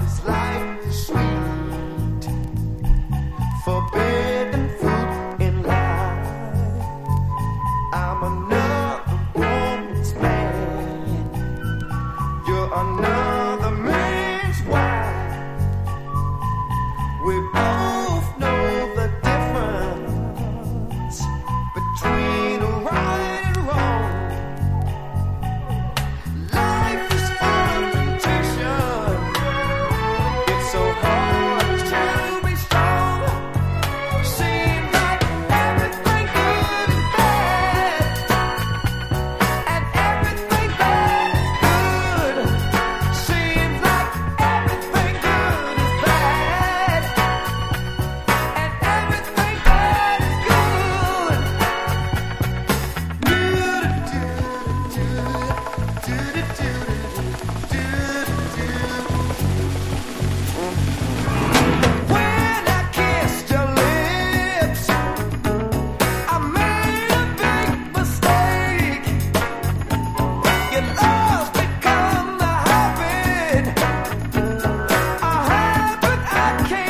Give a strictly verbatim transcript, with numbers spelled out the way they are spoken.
this life is sweet. Forbidden fruit in life. I'm another woman's man. You're another man's wife. We both know the difference between right and wrong. Life is full of temptation. It's so hard to be strong. Seems like everything good is bad, and everything bad is good. Seems like everything good is bad, and everything bad is good. When I kissed your lips, I made a big mistake. Your love's become a habit, a habit I can't